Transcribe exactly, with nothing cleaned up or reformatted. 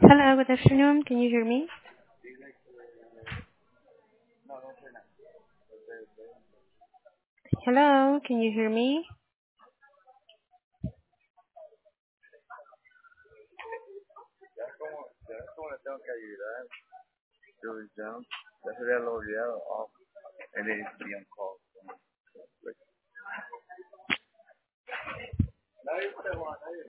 Hello, good afternoon. Can you hear me? Hello, can you hear me?